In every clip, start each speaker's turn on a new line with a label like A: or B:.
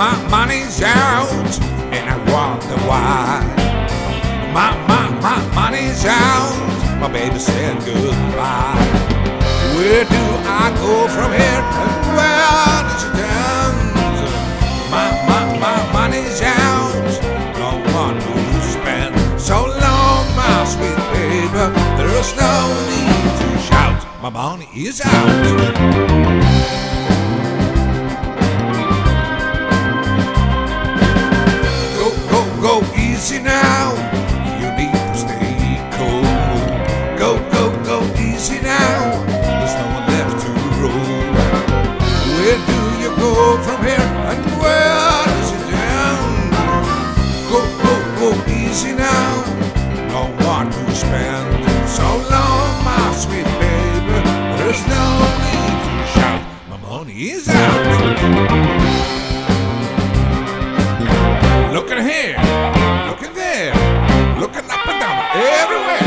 A: My money's out, and I wonder why. My money's out, my baby said goodbye. Where do I go from here, and where does it end? My money's out, no one to spend. So long, my sweet baby, there is no need to shout. My money is out. Go easy now, you need to stay cool. Go easy now, there's no one left to rule. Where do you go from here, and where does it end? Go easy now, no one to spend. So long, my sweet baby, there's no need to shout. My money is out. Looking here, looking there, looking up and down, everywhere.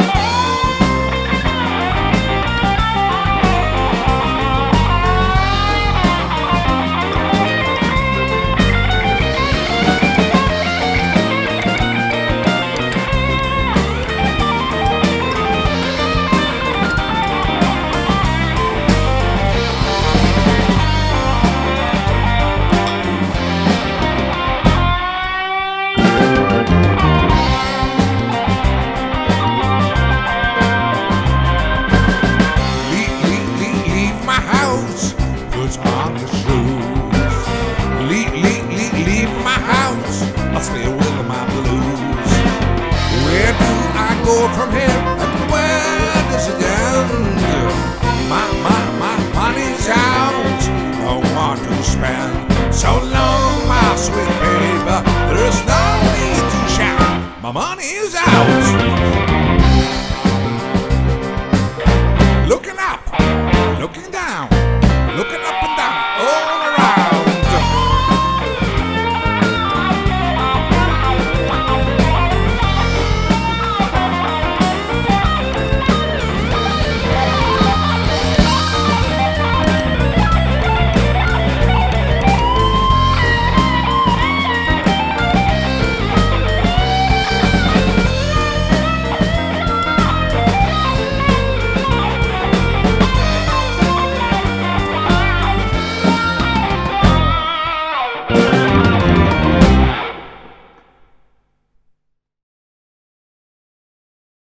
A: On the shoes. Leave my house, I'll stay with my blues. Where do I go from here, and where does it end? My money's out, no one to spend. So long, my sweet baby, there's no need to shout. My money is out.